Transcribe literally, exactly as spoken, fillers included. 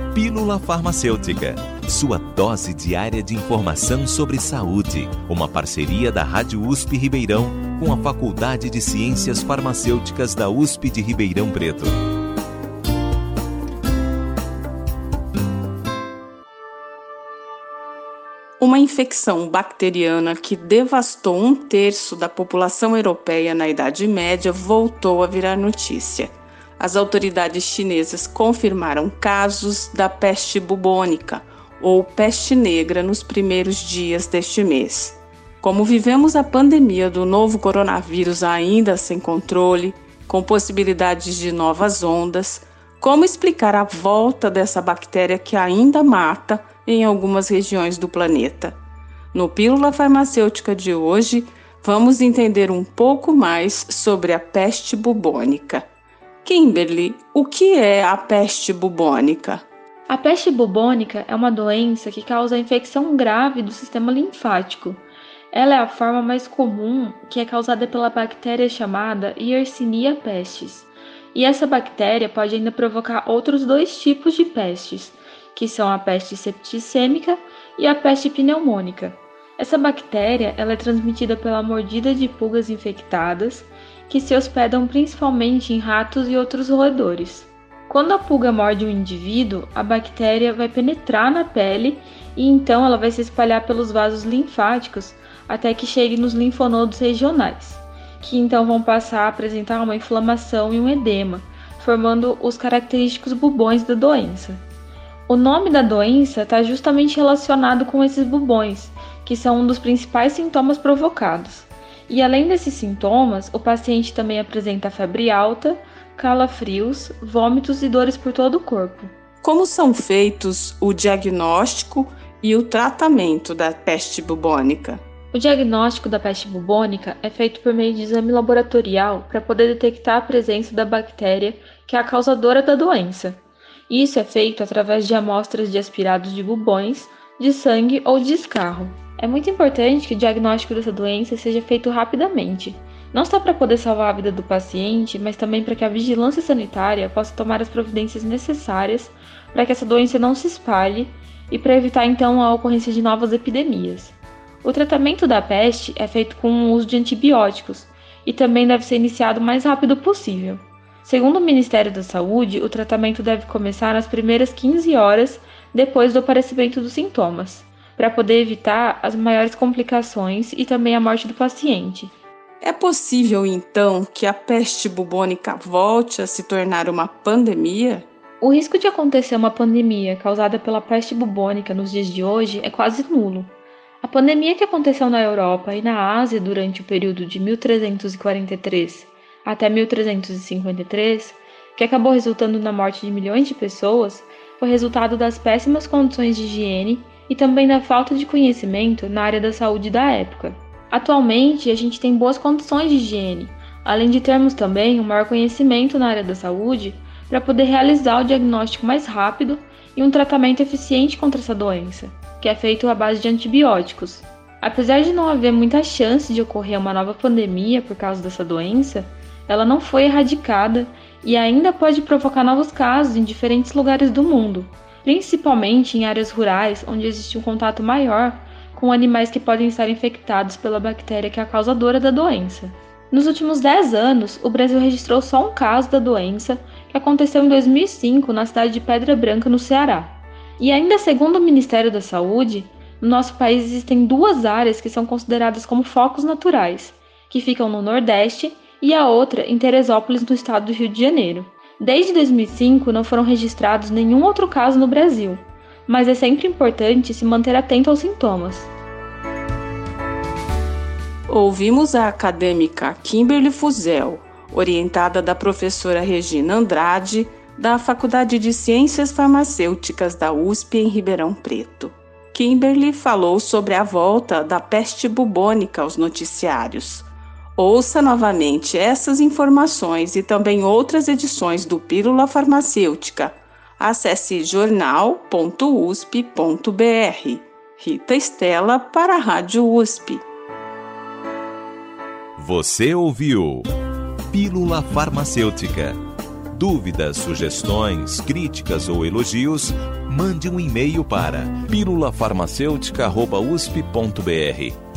Pílula Farmacêutica, sua dose diária de informação sobre saúde. Uma parceria da Rádio U S P Ribeirão com a Faculdade de Ciências Farmacêuticas da U S P de Ribeirão Preto. Uma infecção bacteriana que devastou um terço da população europeia na Idade Média voltou a virar notícia. As autoridades chinesas confirmaram casos da peste bubônica, ou peste negra, nos primeiros dias deste mês. Como vivemos a pandemia do novo coronavírus ainda sem controle, com possibilidades de novas ondas, como explicar a volta dessa bactéria que ainda mata em algumas regiões do planeta? No Pílula Farmacêutica de hoje, vamos entender um pouco mais sobre a peste bubônica. Kimberly, o que é a peste bubônica? A peste bubônica é uma doença que causa infecção grave do sistema linfático. Ela é a forma mais comum, que é causada pela bactéria chamada Yersinia pestis. E essa bactéria pode ainda provocar outros dois tipos de pestes, que são a peste septicêmica e a peste pneumônica. Essa bactéria ela é transmitida pela mordida de pulgas infectadas, que se hospedam principalmente em ratos e outros roedores. Quando a pulga morde um indivíduo, a bactéria vai penetrar na pele e então ela vai se espalhar pelos vasos linfáticos até que chegue nos linfonodos regionais, que então vão passar a apresentar uma inflamação e um edema, formando os característicos bubões da doença. O nome da doença está justamente relacionado com esses bubões, que são um dos principais sintomas provocados. E além desses sintomas, o paciente também apresenta febre alta, calafrios, vômitos e dores por todo o corpo. Como são feitos o diagnóstico e o tratamento da peste bubônica? O diagnóstico da peste bubônica é feito por meio de exame laboratorial para poder detectar a presença da bactéria que é a causadora da doença. Isso é feito através de amostras de aspirados de bubões, de sangue ou de escarro. É muito importante que o diagnóstico dessa doença seja feito rapidamente, não só para poder salvar a vida do paciente, mas também para que a vigilância sanitária possa tomar as providências necessárias para que essa doença não se espalhe e para evitar então a ocorrência de novas epidemias. O tratamento da peste é feito com o uso de antibióticos e também deve ser iniciado o mais rápido possível. Segundo o Ministério da Saúde, o tratamento deve começar nas primeiras quinze horas depois do aparecimento dos sintomas, para poder evitar as maiores complicações e também a morte do paciente. É possível, então, que a peste bubônica volte a se tornar uma pandemia? O risco de acontecer uma pandemia causada pela peste bubônica nos dias de hoje é quase nulo. A pandemia que aconteceu na Europa e na Ásia durante o período de mil trezentos e quarenta e três até mil trezentos e cinquenta e três, que acabou resultando na morte de milhões de pessoas, foi resultado das péssimas condições de higiene e também da falta de conhecimento na área da saúde da época. Atualmente, a gente tem boas condições de higiene, além de termos também um maior conhecimento na área da saúde para poder realizar o diagnóstico mais rápido e um tratamento eficiente contra essa doença, que é feito à base de antibióticos. Apesar de não haver muita chance de ocorrer uma nova pandemia por causa dessa doença, ela não foi erradicada e ainda pode provocar novos casos em diferentes lugares do mundo, principalmente em áreas rurais onde existe um contato maior com animais que podem estar infectados pela bactéria que é a causadora da doença. Nos últimos dez anos, o Brasil registrou só um caso da doença, que aconteceu em dois mil e cinco na cidade de Pedra Branca, no Ceará. E ainda segundo o Ministério da Saúde, no nosso país existem duas áreas que são consideradas como focos naturais, que ficam no Nordeste e a outra em Teresópolis, no estado do Rio de Janeiro. Desde dois mil e cinco não foram registrados nenhum outro caso no Brasil, mas é sempre importante se manter atento aos sintomas. Ouvimos a acadêmica Kimberly Fuzel, orientada da professora Regina Andrade, da Faculdade de Ciências Farmacêuticas da U S P em Ribeirão Preto. Kimberly falou sobre a volta da peste bubônica aos noticiários. Ouça novamente essas informações e também outras edições do Pílula Farmacêutica. Acesse jornal ponto u s p ponto b r. Rita Estela para a Rádio U S P. Você ouviu Pílula Farmacêutica. Dúvidas, sugestões, críticas ou elogios, Mande um e-mail para pílula farmacêutica arroba usp ponto br.